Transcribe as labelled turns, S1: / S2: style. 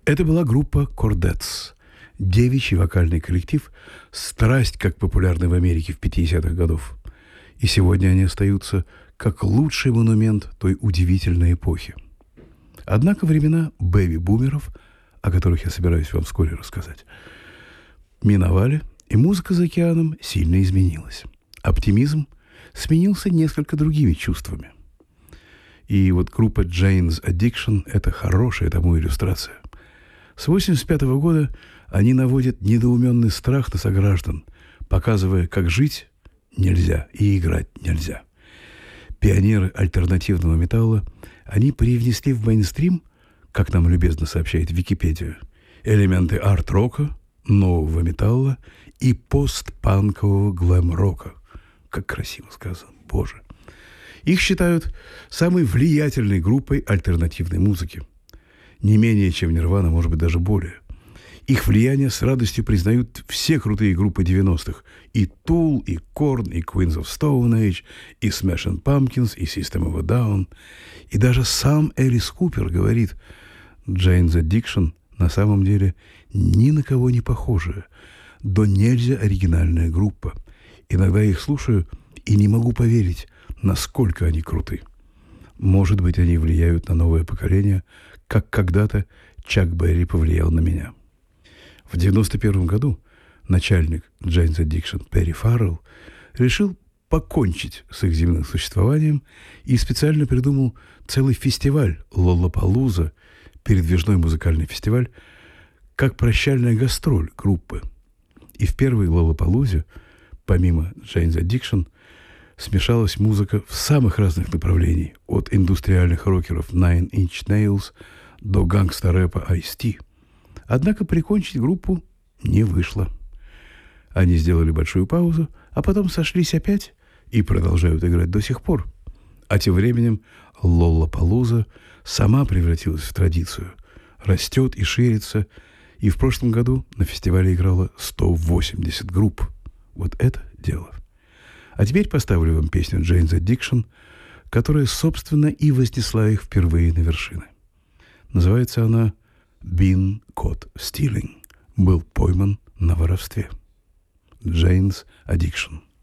S1: Это была группа Chordettes, девичий вокальный коллектив, страсть как популярный в Америке в 50-х годов. И сегодня они остаются как лучший монумент той удивительной эпохи. Однако времена бэби-бумеров, о которых я собираюсь вам вскоре рассказать, миновали, и музыка за океаном сильно изменилась. Оптимизм сменился несколько другими чувствами. И вот группа Jane's Addiction – это хорошая тому иллюстрация. С 1985 года они наводят недоуменный страх на сограждан, показывая, как жить нельзя и играть нельзя. Пионеры альтернативного металла, они привнесли в мейнстрим, как нам любезно сообщает Википедия, элементы арт-рока, нового металла и постпанкового глэм-рока. Как красиво сказано, боже. Их считают самой влиятельной группой альтернативной музыки. Не менее, чем Нирвана, может быть, даже более. Их влияние с радостью признают все крутые группы 90-х. И Tool, и Korn, и Queens of Stone Age, и Smashing Pumpkins, и System of a Down. И даже сам Элис Купер говорит, Jane's Addiction на самом деле ни на кого не похожая, до нельзя оригинальная группа. Иногда их слушаю и не могу поверить, насколько они круты. Может быть, они влияют на новое поколение, как когда-то Чак Берри повлиял на меня. В 1991 году начальник Jane's Addiction Перри Фаррелл решил покончить с их земным существованием и специально придумал целый фестиваль «Лоллапалуза», передвижной музыкальный фестиваль, как прощальная гастроль группы. И в первой «Лоллапалузе», помимо Jane's Addiction, смешалась музыка в самых разных направлениях, от индустриальных рокеров Nine Inch Nails до гангста-рэпа Ice-T. Однако прикончить группу не вышло. Они сделали большую паузу, а потом сошлись опять и продолжают играть до сих пор. А тем временем Лоллапалуза сама превратилась в традицию, растет и ширится, и в прошлом году на фестивале играло 180 групп. Вот это дело. А теперь поставлю вам песню Jane's Addiction, которая, собственно, и вознесла их впервые на вершины. Называется она «Been Caught Stealing» – «Был пойман на воровстве». Jane's Addiction.